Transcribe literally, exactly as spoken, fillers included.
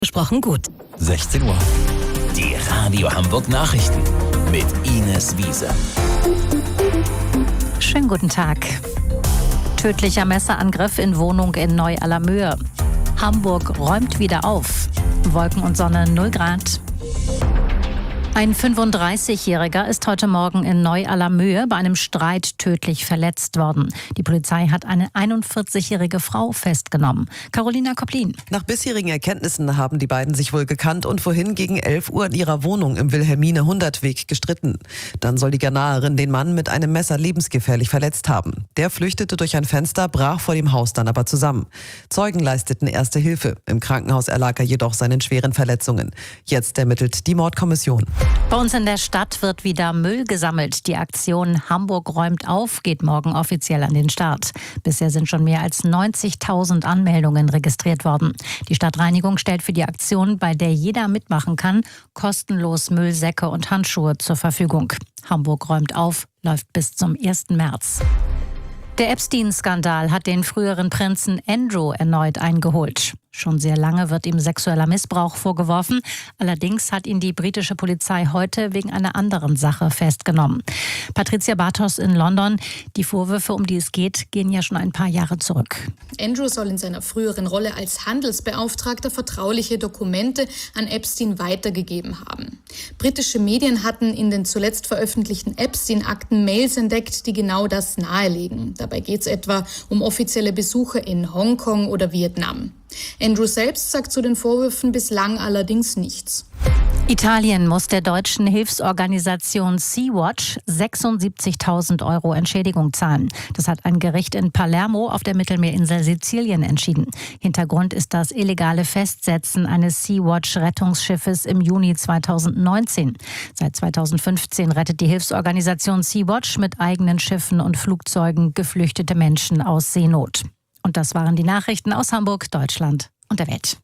Gesprochen gut. sechzehn Uhr. Die Radio Hamburg Nachrichten mit Ines Wiese. Schönen guten Tag. Tödlicher Messerangriff in Wohnung in Neu-Allermöhe. Hamburg räumt wieder auf. Wolken und Sonne null Grad. Ein fünfunddreißigjähriger ist heute Morgen in Neu-Allermöhe bei einem Streit tödlich verletzt worden. Die Polizei hat eine einundvierzigjährige Frau festgenommen. Carolina Koplin. Nach bisherigen Erkenntnissen haben die beiden sich wohl gekannt und vorhin gegen elf Uhr in ihrer Wohnung im Wilhelmine-Hundert-Weg gestritten. Dann soll die Ghanaerin den Mann mit einem Messer lebensgefährlich verletzt haben. Der flüchtete durch ein Fenster, brach vor dem Haus dann aber zusammen. Zeugen leisteten erste Hilfe. Im Krankenhaus erlag er jedoch seinen schweren Verletzungen. Jetzt ermittelt die Mordkommission. Bei uns in der Stadt wird wieder Müll gesammelt. Die Aktion Hamburg räumt auf geht morgen offiziell an den Start. Bisher sind schon mehr als neunzigtausend Anmeldungen registriert worden. Die Stadtreinigung stellt für die Aktion, bei der jeder mitmachen kann, kostenlos Müllsäcke und Handschuhe zur Verfügung. Hamburg räumt auf, läuft bis zum ersten März. Der Epstein-Skandal hat den früheren Prinzen Andrew erneut eingeholt. Schon sehr lange wird ihm sexueller Missbrauch vorgeworfen. Allerdings hat ihn die britische Polizei heute wegen einer anderen Sache festgenommen. Patricia Bartos in London. Die Vorwürfe, um die es geht, gehen ja schon ein paar Jahre zurück. Andrew soll in seiner früheren Rolle als Handelsbeauftragter vertrauliche Dokumente an Epstein weitergegeben haben. Britische Medien hatten in den zuletzt veröffentlichten Epstein-Akten Mails entdeckt, die genau das nahelegen. Dabei geht es etwa um offizielle Besuche in Hongkong oder Vietnam. Andrew selbst sagt zu den Vorwürfen bislang allerdings nichts. Italien muss der deutschen Hilfsorganisation Sea-Watch sechsundsiebzigtausend Euro Entschädigung zahlen. Das hat ein Gericht in Palermo auf der Mittelmeerinsel Sizilien entschieden. Hintergrund ist das illegale Festsetzen eines Sea-Watch-Rettungsschiffes im Juni zweitausendneunzehn. Seit zweitausendfünfzehn rettet die Hilfsorganisation Sea-Watch mit eigenen Schiffen und Flugzeugen geflüchtete Menschen aus Seenot. Und das waren die Nachrichten aus Hamburg, Deutschland und der Welt.